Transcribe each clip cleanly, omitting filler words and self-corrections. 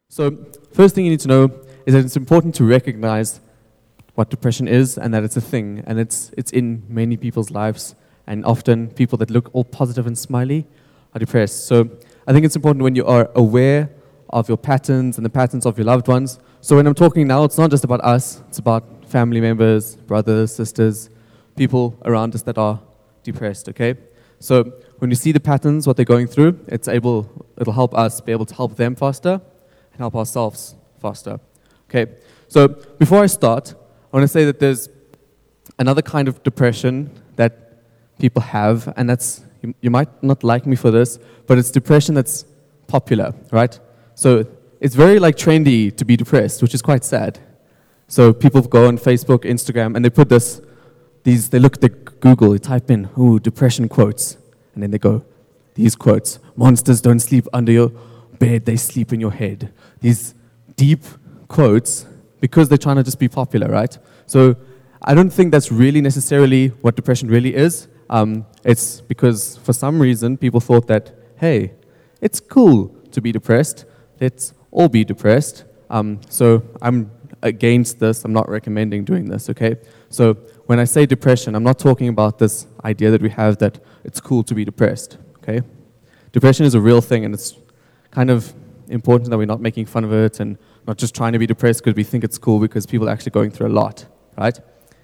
So, first thing you need to know is that it's important to recognize what depression is and that it's a thing, and it's in many people's lives, and often people that look all positive and smiley are depressed. So, I think it's important when you are aware of your patterns and the patterns of your loved ones. So, when I'm talking now, it's not just about us, it's about family members, brothers, sisters, people around us that are depressed, okay? So, when you see the patterns, what they're going through, it'll help us be able to help them faster and help ourselves faster. Okay, so before I start, I want to say that there's another kind of depression that people have, and that's, you might not like me for this, but it's depression that's popular, right? So it's very like trendy to be depressed, which is quite sad. So people go on Facebook, Instagram, and they put they look at the Google, they type in, depression quotes, and then they go, these quotes, monsters don't sleep under your bed, they sleep in your head. These deep quotes, because they're trying to just be popular, right? So I don't think that's really necessarily what depression really is. It's because for some reason people thought that, hey, it's cool to be depressed. Let's all be depressed. So I'm against this. I'm not recommending doing this, okay? So when I say depression, I'm not talking about this idea that we have that it's cool to be depressed, okay? Depression is a real thing, and it's kind of important that we're not making fun of it and not just trying to be depressed because we think it's cool, because people are actually going through a lot, right?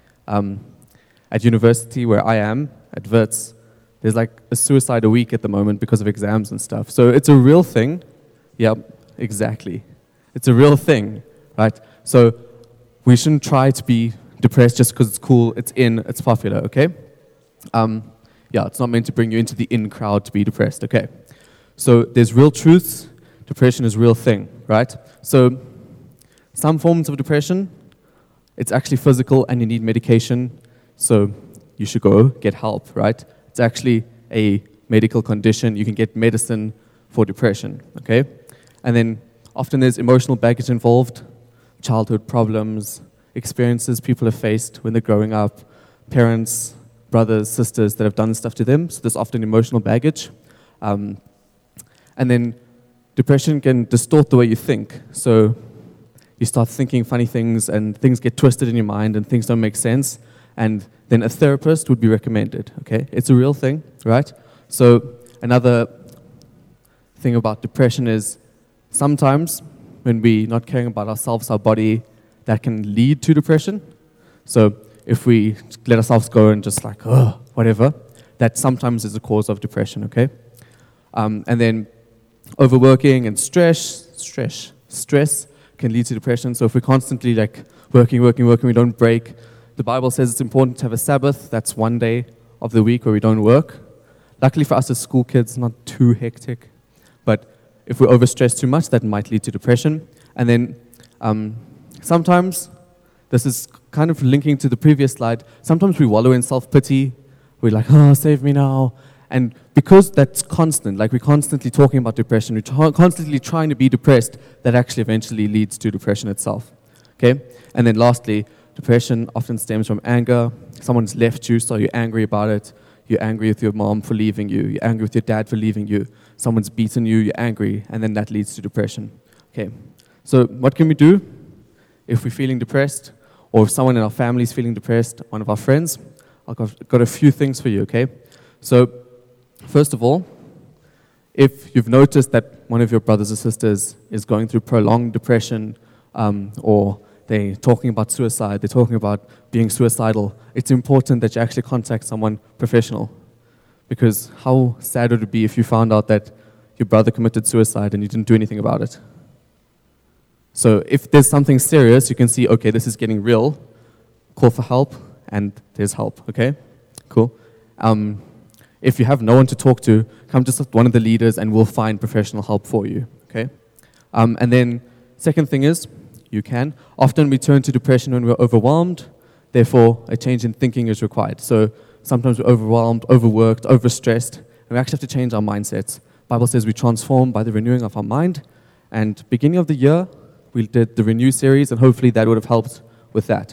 At university where I am, at Wits, there's like a suicide a week at the moment because of exams and stuff. So it's a real thing. Yep, exactly. It's a real thing, right? So we shouldn't try to be depressed just because it's cool, it's popular, okay? It's not meant to bring you into the in crowd to be depressed, okay? So there's real truths. Depression is a real thing, right? So some forms of depression, it's actually physical and you need medication, so you should go get help, right? It's actually a medical condition. You can get medicine for depression, okay? And then often there's emotional baggage involved, childhood problems, experiences people have faced when they're growing up, parents, brothers, sisters that have done stuff to them, so there's often emotional baggage. And then depression can distort the way you think. So you start thinking funny things and things get twisted in your mind and things don't make sense. And then a therapist would be recommended, okay? It's a real thing, right? So another thing about depression is sometimes when we're not caring about ourselves, our body, that can lead to depression. So if we let ourselves go and just like, whatever, that sometimes is a cause of depression, okay? And then overworking and stress can lead to depression. So if we're constantly like working, we don't break. The Bible says it's important to have a Sabbath. That's one day of the week where we don't work. Luckily for us as school kids, not too hectic. But if we overstress too much, that might lead to depression. And then sometimes, this is kind of linking to the previous slide, sometimes we wallow in self-pity. We're like, save me now. And because that's constant, like we're constantly talking about depression, we're constantly trying to be depressed, that actually eventually leads to depression itself, okay? And then lastly, depression often stems from anger. Someone's left you, so you're angry about it. You're angry with your mom for leaving you. You're angry with your dad for leaving you. Someone's beaten you, you're angry, and then that leads to depression, okay? So what can we do if we're feeling depressed, or if someone in our family is feeling depressed, one of our friends? I've got a few things for you, okay? So first of all, if you've noticed that one of your brothers or sisters is going through prolonged depression, or they're talking about suicide, they're talking about being suicidal, it's important that you actually contact someone professional. Because how sad would it be if you found out that your brother committed suicide and you didn't do anything about it? So if there's something serious, you can see, okay, this is getting real, call for help, and there's help, okay? Cool. If you have no one to talk to, come to one of the leaders and we'll find professional help for you, okay? And then second thing is, often we turn to depression when we're overwhelmed, therefore a change in thinking is required. So sometimes we're overwhelmed, overworked, overstressed, and we actually have to change our mindsets. Bible says we transform by the renewing of our mind, and beginning of the year, we did the Renew series, and hopefully that would have helped with that.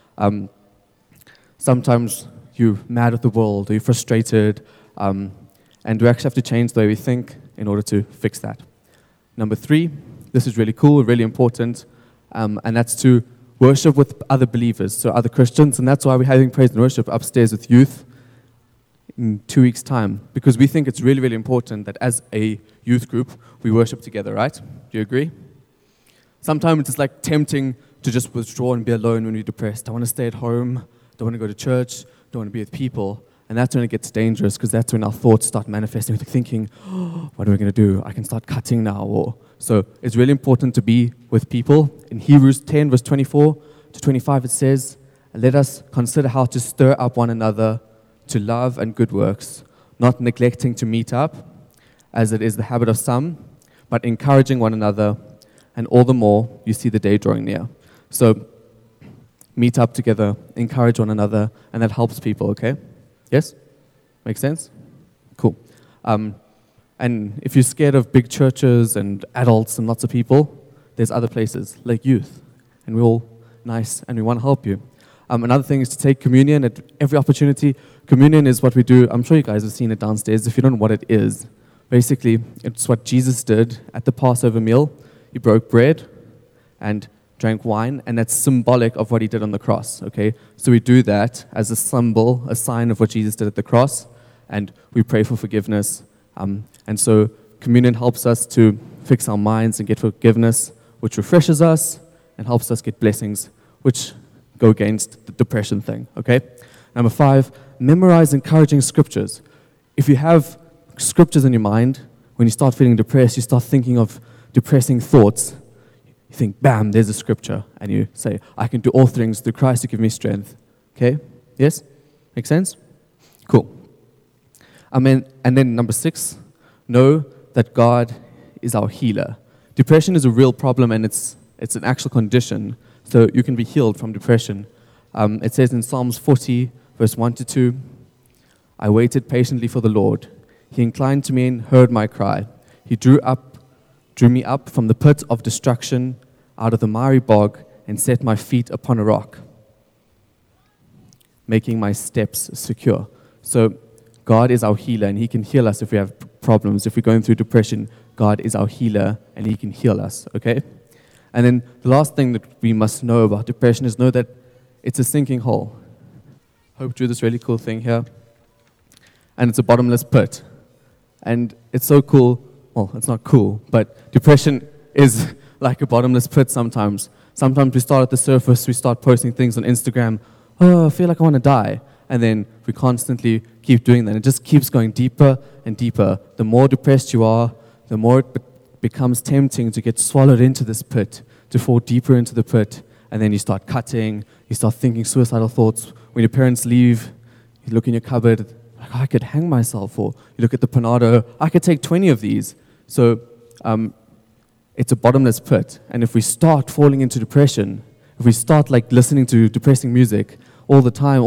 Sometimes you're mad at the world, or you're frustrated, and we actually have to change the way we think in order to fix that. Number 3, this is really cool, really important, and that's to worship with other believers, so other Christians, and that's why we're having praise and worship upstairs with youth in 2 weeks' time, because we think it's really, really important that as a youth group, we worship together, right? Do you agree? Sometimes it's like tempting to just withdraw and be alone when we're depressed. I want to stay at home, don't want to go to church, don't want to be with people, and that's when it gets dangerous, because that's when our thoughts start manifesting. We're thinking, oh, what are we going to do? I can start cutting now. So it's really important to be with people. In Hebrews 10, verse 24 to 25, it says, let us consider how to stir up one another to love and good works, not neglecting to meet up, as it is the habit of some, but encouraging one another, and all the more you see the day drawing near. So meet up together, encourage one another, and that helps people, okay? Yes? Make sense? Cool. And if you're scared of big churches and adults and lots of people, there's other places, like youth, and we're all nice, and we want to help you. Another thing is to take communion at every opportunity. Communion is what we do. I'm sure you guys have seen it downstairs. If you don't know what it is, basically, it's what Jesus did at the Passover meal. He broke bread and drank wine, and that's symbolic of what he did on the cross, okay? So we do that as a symbol, a sign of what Jesus did at the cross, and we pray for forgiveness. And so communion helps us to fix our minds and get forgiveness, which refreshes us and helps us get blessings, which go against the depression thing, okay? Number 5, memorize encouraging scriptures. If you have scriptures in your mind, when you start feeling depressed, you start thinking of depressing thoughts, you think, bam, there's a scripture, and you say, I can do all things through Christ who gives me strength. Okay? Yes? Make sense? Cool. And then number 6, know that God is our healer. Depression is a real problem, and it's an actual condition, so you can be healed from depression. It says in Psalms 40, verse 1 to 2, I waited patiently for the Lord. He inclined to me and heard my cry. He drew me up from the pit of destruction, out of the miry bog, and set my feet upon a rock, making my steps secure. So God is our healer, and He can heal us if we have problems. If we're going through depression, God is our healer, and He can heal us, okay? And then the last thing that we must know about depression is know that it's a sinking hole. Hope drew this really cool thing here. And it's a bottomless pit. And it's so cool. Well, it's not cool, but depression is like a bottomless pit sometimes. Sometimes we start at the surface, we start posting things on Instagram, oh, I feel like I want to die. And then we constantly keep doing that. It just keeps going deeper and deeper. The more depressed you are, the more it becomes tempting to get swallowed into this pit, to fall deeper into the pit. And then you start cutting, you start thinking suicidal thoughts. When your parents leave, you look in your cupboard, like, oh, I could hang myself. Or you look at the Panado, I could take 20 of these. So it's a bottomless pit. And if we start falling into depression, if we start like listening to depressing music all the time,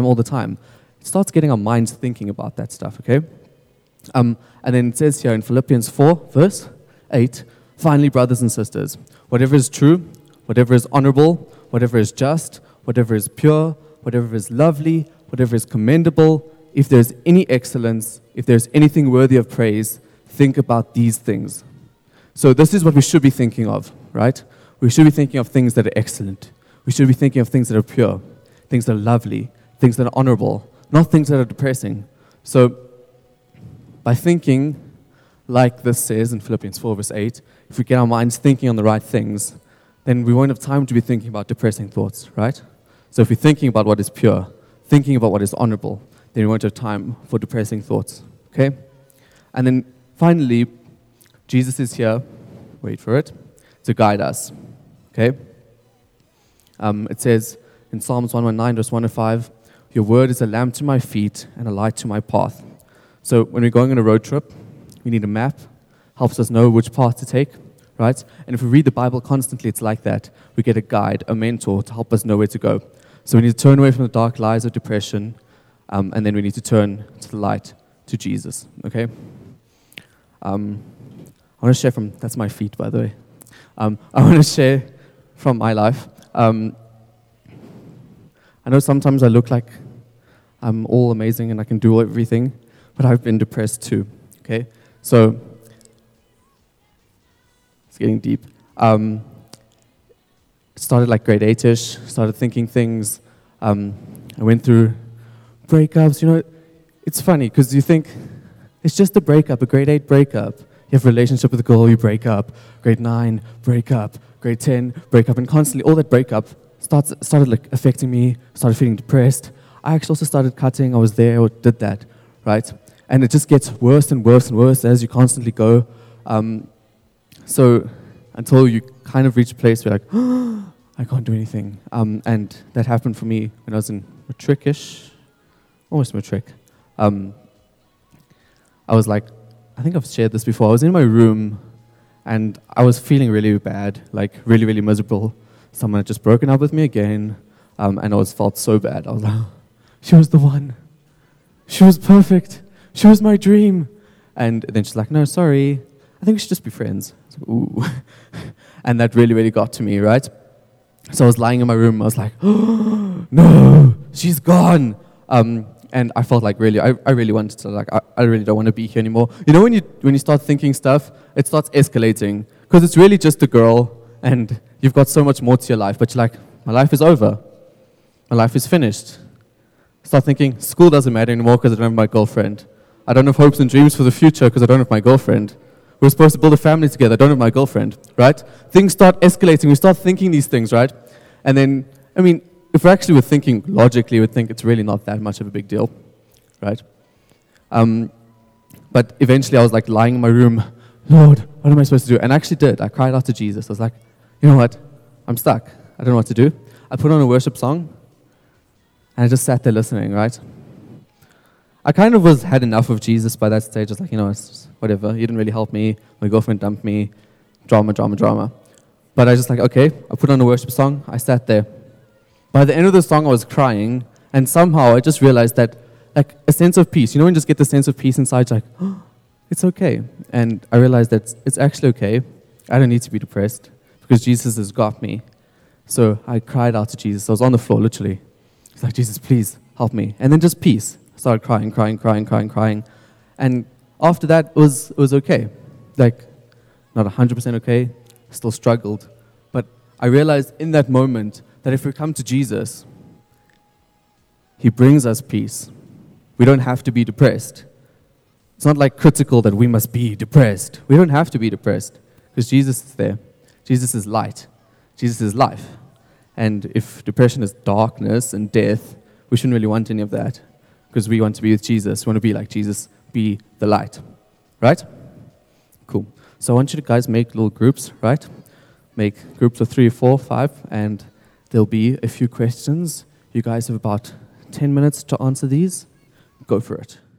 it starts getting our minds thinking about that stuff, okay? And then it says here in Philippians 4, verse 8, finally, brothers and sisters, whatever is true, whatever is honorable, whatever is just, whatever is pure, whatever is lovely, whatever is commendable, if there's any excellence, if there's anything worthy of praise, think about these things. So this is what we should be thinking of, right? We should be thinking of things that are excellent. We should be thinking of things that are pure, things that are lovely, things that are honorable, not things that are depressing. So by thinking, like this says in Philippians 4, verse 8, if we get our minds thinking on the right things, then we won't have time to be thinking about depressing thoughts, right? So if we're thinking about what is pure, thinking about what is honorable, then we won't have time for depressing thoughts, okay? And then finally, Jesus is here, wait for it, to guide us, okay? It says in Psalms 119, verse 105, your word is a lamp to my feet and a light to my path. So when we're going on a road trip, we need a map, helps us know which path to take, right? And if we read the Bible constantly, it's like that. We get a guide, a mentor to help us know where to go. So we need to turn away from the dark lies of depression, and then we need to turn to the light, to Jesus, okay? I want to share from, that's my feet, by the way. I want to share from my life. I know sometimes I look like I'm all amazing and I can do everything, but I've been depressed too, okay? So, it's getting deep. Started like grade 8-ish, started thinking things. I went through breakups. It's funny because you think it's just a breakup, a grade 8 breakup. You have a relationship with a girl, you break up. Grade 9, break up. Grade 10, break up. And constantly all that breakup started like affecting me, started feeling depressed. I actually also started cutting. I was there or did that, right? And it just gets worse and worse and worse as you constantly go. So until you kind of reach a place where you're like, I can't do anything. And that happened for me when I was in matric-ish, almost matric. I was like, I think I've shared this before. I was in my room and I was feeling really bad, like really, really miserable. Someone had just broken up with me again, and I felt so bad. I was like, she was the one. She was perfect. She was my dream. And then she's like, no, sorry. I think we should just be friends. I was like, ooh. And that really, really got to me, right? So I was lying in my room. I was like, oh, no, she's gone. And I felt like really, I really wanted to, like, I really don't want to be here anymore. When you start thinking stuff, it starts escalating. Because it's really just a girl, and you've got so much more to your life. But you're like, my life is over. My life is finished. Start thinking, school doesn't matter anymore because I don't have my girlfriend. I don't have hopes and dreams for the future because I don't have my girlfriend. We're supposed to build a family together. I don't have my girlfriend, right? Things start escalating. We start thinking these things, right? And then, if we actually were thinking logically, we'd think it's really not that much of a big deal, right? But eventually I was like lying in my room, Lord, what am I supposed to do? And I actually did. I cried out to Jesus. I was like, you know what? I'm stuck. I don't know what to do. I put on a worship song, and I just sat there listening, right? I kind of had enough of Jesus by that stage. I was like, it's just whatever. He didn't really help me. My girlfriend dumped me. Drama, drama, drama. But I was just like, okay, I put on a worship song. I sat there. By the end of the song, I was crying, and somehow I just realized that, like, a sense of peace. When you just get the sense of peace inside, you're like, oh, it's okay. And I realized that it's actually okay. I don't need to be depressed because Jesus has got me. So I cried out to Jesus. I was on the floor, literally. I was like, Jesus, please help me. And then just peace. I started crying. And after that, it was okay. Like, not 100% okay. Still struggled. But I realized in that moment that if we come to Jesus, He brings us peace. We don't have to be depressed. It's not like critical that we must be depressed. We don't have to be depressed because Jesus is there. Jesus is light. Jesus is life. And if depression is darkness and death, we shouldn't really want any of that because we want to be with Jesus. We want to be like Jesus, be the light. Right? Cool. So I want you to guys make little groups, right? Make groups of 3, 4, 5, and there'll be a few questions. You guys have about 10 minutes to answer these. Go for it.